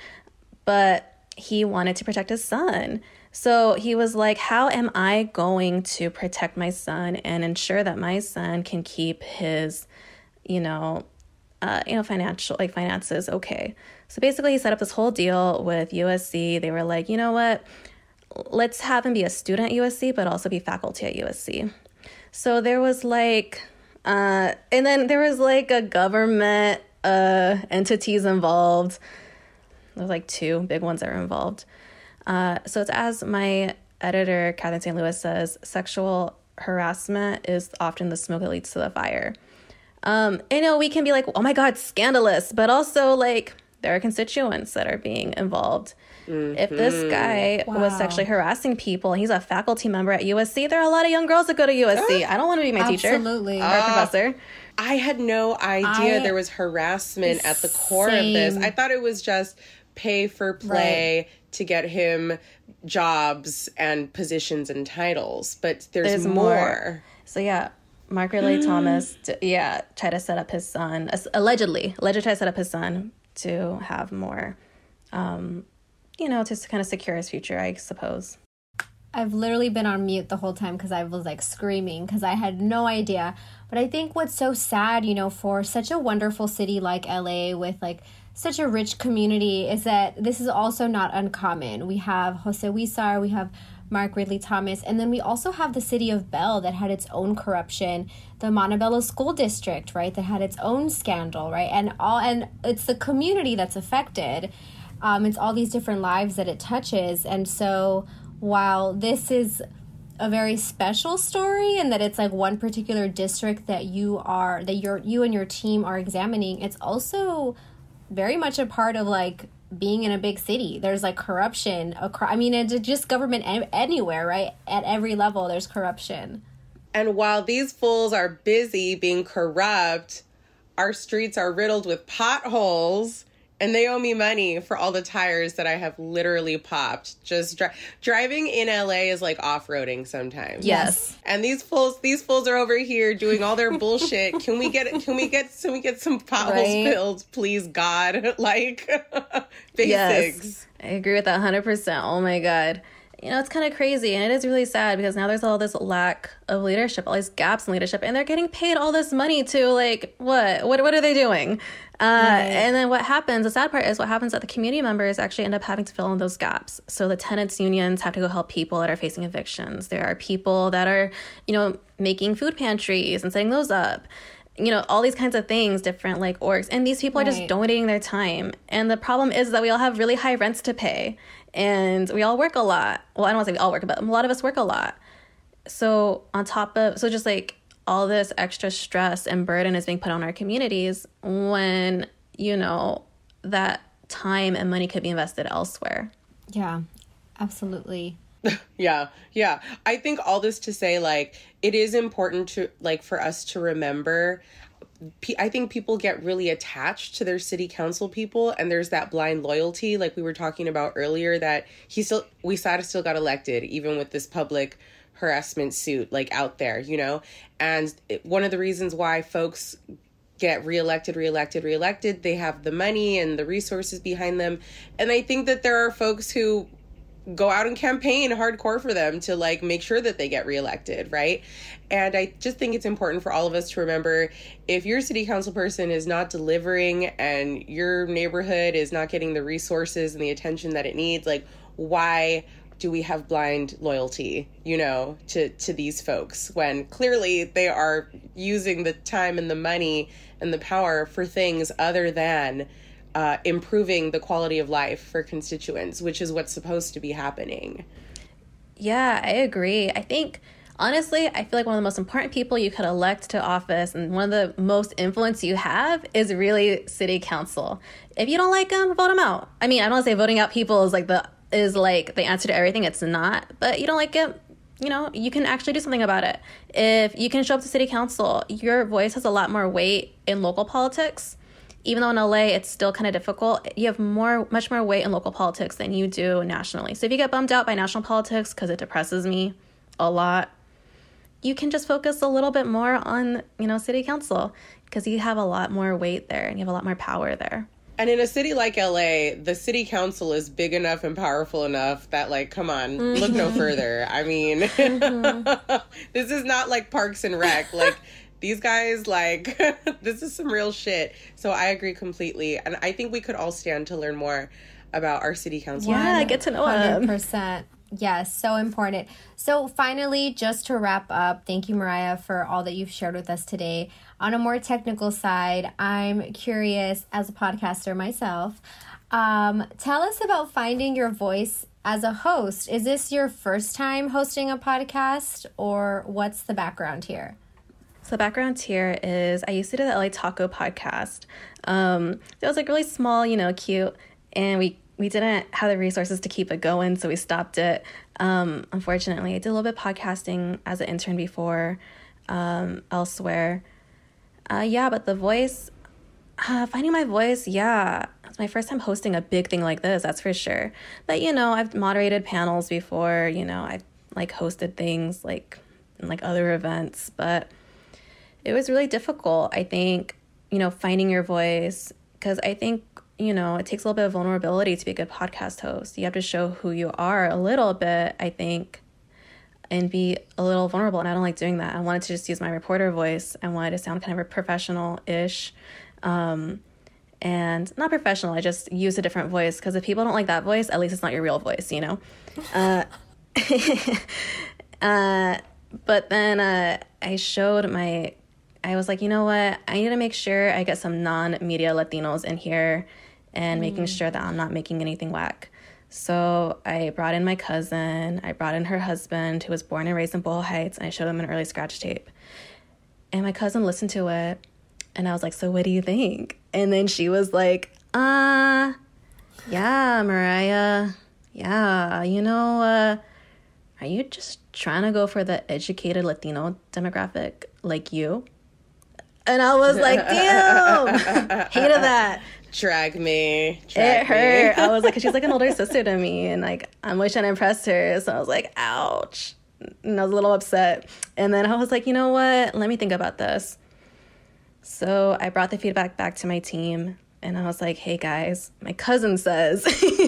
But he wanted to protect his son. So he was like, how am I going to protect my son and ensure that my son can keep his, you know, uh, you know, financial, like finances okay. So basically he set up this whole deal with U S C. They were like, you know what, let's have him be a student at U S C, but also be faculty at U S C. So there was like, uh, and then there was like a government uh, entities involved. There was like two big ones that were involved. Uh, so it's as my editor, Catherine Saint Louis, says, sexual harassment is often the smoke that leads to the fire. Um, you know, we can be like, oh my God, scandalous, but also like there are constituents that are being involved. Mm-hmm. If this guy wow. was sexually harassing people and he's a faculty member at U S C, there are a lot of young girls that go to U S C. I don't want to be my teacher Absolutely. or uh, professor. I had no idea I, there was harassment at the core same. of this. I thought it was just pay for play right. to get him jobs and positions and titles, but there's, there's more. more. So yeah, Mark Ridley Thomas, yeah, tried to set up his son, allegedly, allegedly tried to set up his son to have more, um, you know, to kind of secure his future, I suppose. I've literally been on mute the whole time because I was like screaming because I had no idea. But I think what's so sad, you know, for such a wonderful city like L A with like such a rich community is that this is also not uncommon. We have Jose Huizar, we have Mark Ridley Thomas, and then we also have the city of Bell that had its own corruption, the Montebello School District, right, that had its own scandal, right, and all, and it's the community that's affected. Um, it's all these different lives that it touches, and so while this is a very special story and that it's like one particular district that you are, that you're, you and your team are examining, it's also very much a part of like being in a big city. There's like corruption across, I mean, it's just government anywhere, right? At every level, there's corruption. And while these fools are busy being corrupt, our streets are riddled with potholes, and they owe me money for all the tires that I have literally popped. Just dri- driving in L A is like off-roading sometimes. Yes. And these fools, these fools are over here doing all their bullshit. Can we get, can we get, can we get some potholes right? filled, please, God? Like basics. Yes. I agree with that one hundred percent. Oh my God. You know, it's kind of crazy, and it is really sad because now there's all this lack of leadership, all these gaps in leadership, and they're getting paid all this money to, like, what? What What are they doing? Uh, right. And then what happens, the sad part is what happens that the community members actually end up having to fill in those gaps. So the tenants unions have to go help people that are facing evictions. There are people that are, you know, making food pantries and setting those up. You know, all these kinds of things, different like orgs. And these people right. are just donating their time. And the problem is that we all have really high rents to pay. And we all work a lot. Well, I don't want to say we all work, but a lot of us work a lot. So on top of, so just like all this extra stress and burden is being put on our communities when, you know, that time and money could be invested elsewhere. Yeah, absolutely. Yeah, yeah. I think all this to say, like, it is important to, like, for us to remember, I think people get really attached to their city council people, and there's that blind loyalty, like we were talking about earlier, that he still, Huizar still got elected, even with this public harassment suit, like, out there, you know? And it, one of the reasons why folks get reelected, reelected, reelected, they have the money and the resources behind them. And I think that there are folks who go out and campaign hardcore for them to like make sure that they get reelected, right? And I just think it's important for all of us to remember, if your city council person is not delivering and your neighborhood is not getting the resources and the attention that it needs, like, why do we have blind loyalty, you know, to, to these folks when clearly they are using the time and the money and the power for things other than uh, improving the quality of life for constituents, which is what's supposed to be happening. Yeah, I agree. I think, honestly, I feel like one of the most important people you could elect to office and one of the most influence you have is really city council. If you don't like them, vote them out. I mean, I don't want to say voting out people is like the is like the answer to everything. It's not. But you don't like it, you know, you can actually do something about it. If you can show up to city council, your voice has a lot more weight in local politics. Even though in L A it's still kind of difficult, you have more, much more weight in local politics than you do nationally. So if you get bummed out by national politics because it depresses me a lot, you can just focus a little bit more on, you know, city council because you have a lot more weight there and you have a lot more power there. And in a city like L A, the city council is big enough and powerful enough that, like, come on, mm-hmm. look no further. I mean, mm-hmm. This is not like Parks and Rec. Like, these guys, like, this is some real shit. So I agree completely. And I think we could all stand to learn more about our city council. Yeah, get to know them. one hundred percent. Yes, so important. So finally, just to wrap up, thank you, Mariah, for all that you've shared with us today. On a more technical side, I'm curious, as a podcaster myself, um, tell us about finding your voice as a host. Is this your first time hosting a podcast, or what's the background here? So the background here is I used to do the L A Taco podcast. Um, it was like really small, you know, cute, and we We didn't have the resources to keep it going, so we stopped it. Um, unfortunately, I did a little bit of podcasting as an intern before, um, elsewhere. Uh, yeah, but the voice, uh, finding my voice, yeah. It's my first time hosting a big thing like this, that's for sure. But, you know, I've moderated panels before, you know, I've, like, hosted things, like, in, like, other events. But it was really difficult, I think, you know, finding your voice, because I think, you know, it takes a little bit of vulnerability to be a good podcast host. You have to show who you are a little bit, I think, and be a little vulnerable. And I don't like doing that. I wanted to just use my reporter voice. I wanted to sound kind of professional-ish. Um, and not professional, I just use a different voice. Because if people don't like that voice, at least it's not your real voice, you know? uh, uh, but then uh, I showed my... I was like, you know what? I need to make sure I get some non-media Latinos in here and mm. making sure that I'm not making anything whack. So I brought in my cousin. I brought in her husband, who was born and raised in Boyle Heights, and I showed him an early scratch tape. And my cousin listened to it, and I was like, so what do you think? And then she was like, uh, yeah, Mariah, yeah, you know, uh, are you just trying to go for the educated Latino demographic like you? And I was like, damn, hated that. Drag me. Drag it hurt. Me. I was like, 'cause she's like an older sister to me. And like, I'm wishing I impressed her. So I was like, ouch. And I was a little upset. And then I was like, you know what? Let me think about this. So I brought the feedback back to my team. And I was like, hey, guys, my cousin says,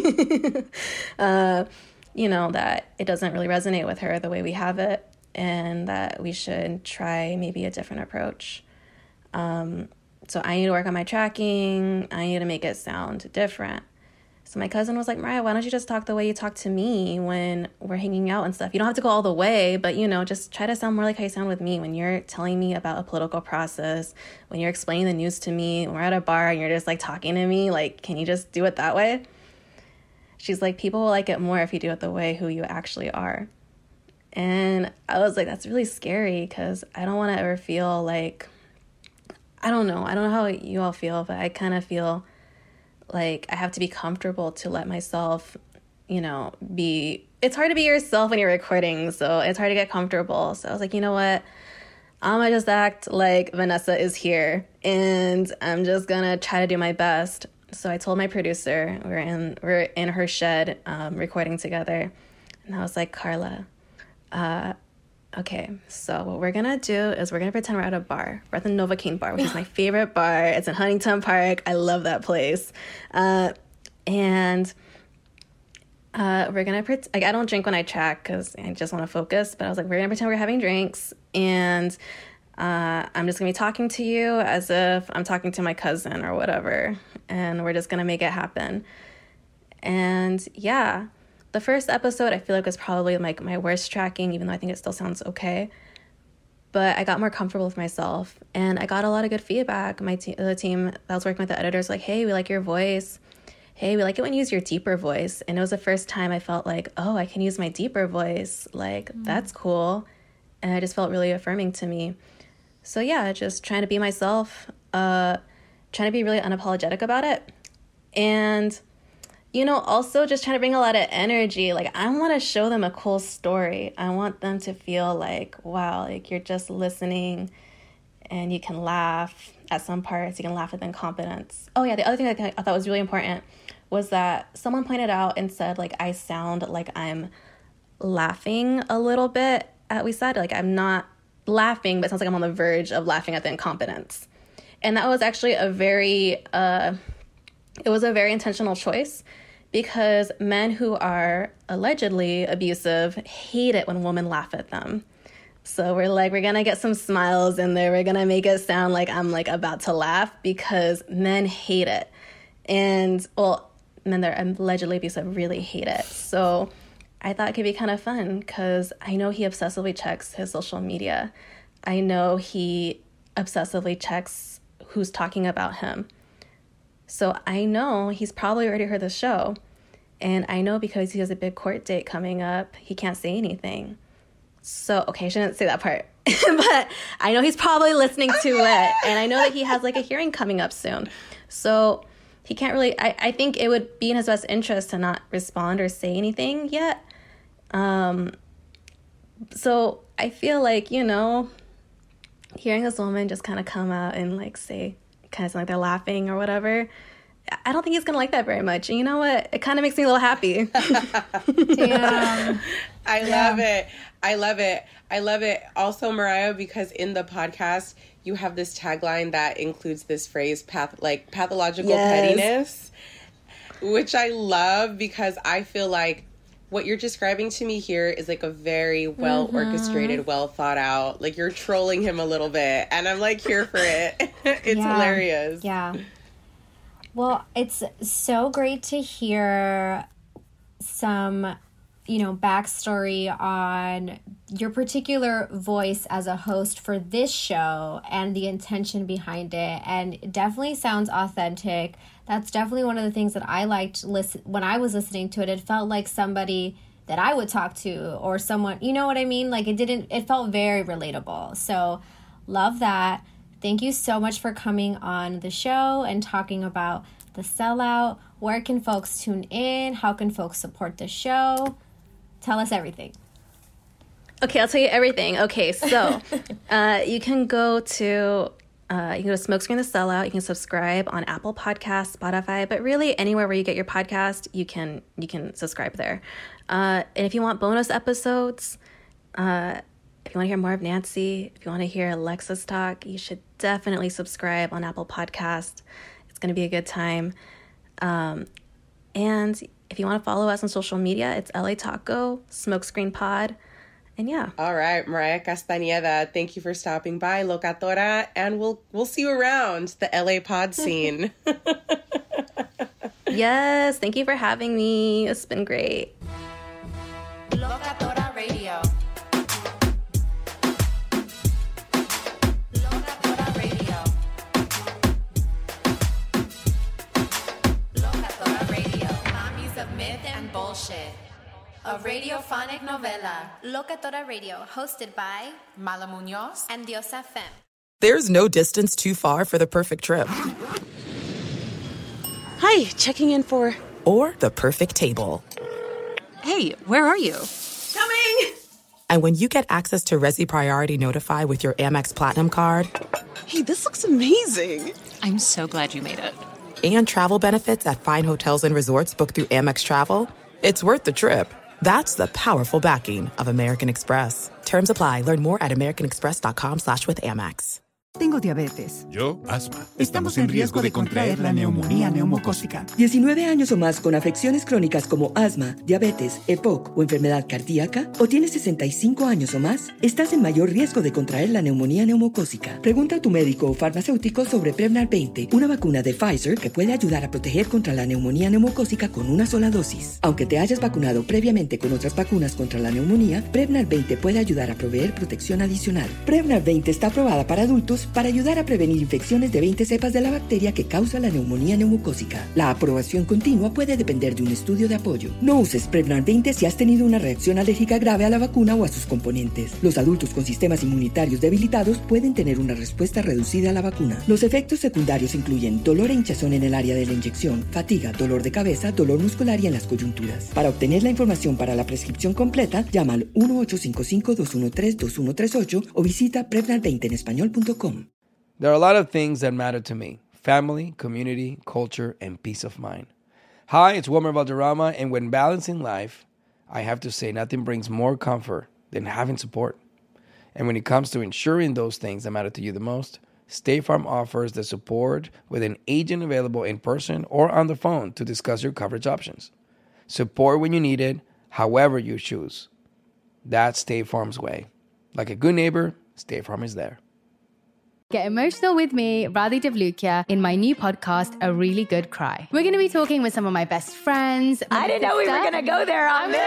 uh, you know, that it doesn't really resonate with her the way we have it. And that we should try maybe a different approach. Um, so I need to work on my tracking. I need to make it sound different. So my cousin was like, Mariah, why don't you just talk the way you talk to me when we're hanging out and stuff? You don't have to go all the way, but, you know, just try to sound more like how you sound with me when you're telling me about a political process, when you're explaining the news to me, when we're at a bar and you're just like talking to me, like, can you just do it that way? She's like, people will like it more if you do it the way who you actually are. And I was like, that's really scary because I don't want to ever feel like, I don't know. I don't know how you all feel, but I kind of feel like I have to be comfortable to let myself, you know, be, it's hard to be yourself when you're recording. So it's hard to get comfortable. So I was like, you know what? I'm going to just act like Vanessa is here and I'm just going to try to do my best. So I told my producer, we we're in, we we're in her shed um, recording together. And I was like, Carla, uh, okay, so what we're going to do is we're going to pretend we're at a bar. We're at the Novocaine bar, which is my favorite bar. It's in Huntington Park. I love that place. Uh, and uh, we're going to, pret- like, I don't drink when I track because I just want to focus, but I was like, we're going to pretend we're having drinks, and uh, I'm just going to be talking to you as if I'm talking to my cousin or whatever, and we're just going to make it happen. And yeah, the first episode I feel like was probably like my worst tracking, even though I think it still sounds okay. But I got more comfortable with myself, and I got a lot of good feedback. My te- the team that was working with the editors, like, hey, we like your voice. Hey, we like it when you use your deeper voice. And it was the first time I felt like, oh, I can use my deeper voice. Like, mm. that's cool. And it just felt really affirming to me. So yeah, just trying to be myself, uh, trying to be really unapologetic about it. And, you know, also just trying to bring a lot of energy. Like, I want to show them a cool story. I want them to feel like, wow, like you're just listening and you can laugh at some parts. You can laugh with incompetence. Oh yeah, the other thing I, th- I thought was really important was that someone pointed out and said, like, I sound like I'm laughing a little bit at we said, like, I'm not laughing, but it sounds like I'm on the verge of laughing at the incompetence. And that was actually a very, uh, it was a very intentional choice, because men who are allegedly abusive hate it when women laugh at them. So we're like, we're going to get some smiles in there. We're going to make it sound like I'm like about to laugh, because men hate it. And, well, men that are allegedly abusive really hate it. So I thought it could be kind of fun, because I know he obsessively checks his social media. I know he obsessively checks who's talking about him. So I know he's probably already heard the show. And I know because he has a big court date coming up, he can't say anything. So, okay, I shouldn't say that part. But I know he's probably listening to it. And I know that he has like a hearing coming up soon. So he can't really, I, I think it would be in his best interest to not respond or say anything yet. Um, so I feel like, you know, hearing this woman just kind of come out and like say, kind of sound like they're laughing or whatever, I don't think he's going to like that very much. And you know what? It kind of makes me a little happy. Damn. I yeah. love it. I love it. I love it. Also, Mariah, because in the podcast, you have this tagline that includes this phrase, path, like pathological yes. pettiness, which I love, because I feel like what you're describing to me here is like a very well mm-hmm. orchestrated, well thought out, like you're trolling him a little bit. And I'm like here for it. It's yeah. hilarious. Yeah. Well, it's so great to hear some, you know, backstory on your particular voice as a host for this show and the intention behind it. And it definitely sounds authentic. That's definitely one of the things that I liked listen when I was listening to it. It felt like somebody that I would talk to, or someone, you know what I mean? Like it didn't, it felt very relatable. So love that. Thank you so much for coming on the show and talking about The Sellout. Where can folks tune in? How can folks support the show? Tell us everything. Okay, I'll tell you everything. Okay, so uh, you can go to uh, you can go to Smokescreen The Sellout. You can subscribe on Apple Podcasts, Spotify, but really anywhere where you get your podcast, you can you can subscribe there. Uh, and if you want bonus episodes, uh, if you want to hear more of Nancy, if you want to hear Alexis talk, you should definitely subscribe on Apple Podcast. It's going to be a good time. Um, and if you want to follow us on social media, it's L A Taco, Smokescreen Pod. And yeah. All right, Mariah Castañeda, thank you for stopping by, Locatora, and we'll we'll see you around the L A pod scene. Yes, thank you for having me. It's been great. Locatora Radio. Bullshit. A radiophonic novela. Locatora Radio, hosted by Mala Muñoz and Diosa Femme. There's no distance too far for the perfect trip. Hi, checking in for... Or the perfect table. Hey, where are you? Coming! And when you get access to Resi Priority Notify with your Amex Platinum card... Hey, this looks amazing! I'm so glad you made it. And travel benefits at fine hotels and resorts booked through Amex Travel... It's worth the trip. That's the powerful backing of American Express. Terms apply. Learn more at americanexpress.com slash with Amex. Tengo diabetes. Yo, asma. Estamos en riesgo de contraer la neumonía neumocócica. diecinueve años o más con afecciones crónicas como asma, diabetes, E P O C o enfermedad cardíaca, o tienes sesenta y cinco años o más, estás en mayor riesgo de contraer la neumonía neumocócica. Pregunta a tu médico o farmacéutico sobre Prevnar veinte, una vacuna de Pfizer que puede ayudar a proteger contra la neumonía neumocócica con una sola dosis. Aunque te hayas vacunado previamente con otras vacunas contra la neumonía, Prevnar veinte puede ayudar a proveer protección adicional. Prevnar veinte está aprobada para adultos para ayudar a prevenir infecciones de veinte cepas de la bacteria que causa la neumonía neumocócica. La aprobación continua puede depender de un estudio de apoyo. No uses Prevnar veinte si has tenido una reacción alérgica grave a la vacuna o a sus componentes. Los adultos con sistemas inmunitarios debilitados pueden tener una respuesta reducida a la vacuna. Los efectos secundarios incluyen dolor e hinchazón en el área de la inyección, fatiga, dolor de cabeza, dolor muscular y en las coyunturas. Para obtener la información para la prescripción completa, llama al uno ocho cinco cinco, dos uno tres, dos uno tres ocho o visita prevnar veinte en español punto com. There are a lot of things that matter to me: family, community, culture, and peace of mind. Hi, it's Wilmer Valderrama, and when balancing life, I have to say nothing brings more comfort than having support. And when it comes to ensuring those things that matter to you the most, State Farm offers the support with an agent available in person or on the phone to discuss your coverage options. Support when you need it, however you choose. That's State Farm's way. Like a good neighbor, State Farm is there. Get emotional with me, Radhi Devlukia, in my new podcast, A Really Good Cry. We're going to be talking with some of my best friends. I didn't know we were going to go there on this.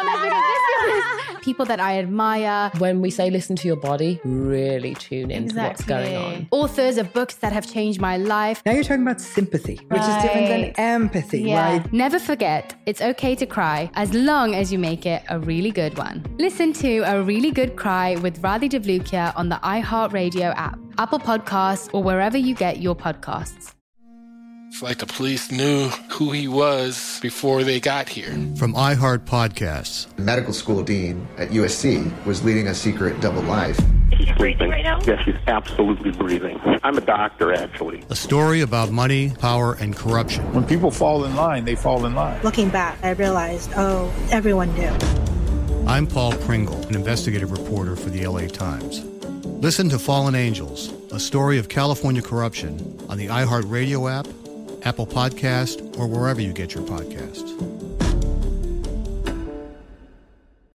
People that I admire. When we say listen to your body, really tune into Exactly. what's going on. Authors of books that have changed my life. Now you're talking about sympathy, which Right. is different than empathy, Yeah. right? Never forget, it's okay to cry as long as you make it a really good one. Listen to A Really Good Cry with Radhi Devlukia on the iHeartRadio app, Apple Podcasts, or wherever you get your podcasts. It's like the police knew who he was before they got here. From iHeart Podcasts. The medical school dean at U S C was leading a secret double life. She's breathing right now? Yes, she's absolutely breathing. I'm a doctor, actually. A story about money, power, and corruption. When people fall in line, they fall in line. Looking back, I realized, oh, everyone knew. I'm Paul Pringle, an investigative reporter for the L A Times. Listen to Fallen Angels, a story of California corruption on the iHeartRadio app, Apple Podcast, or wherever you get your podcasts.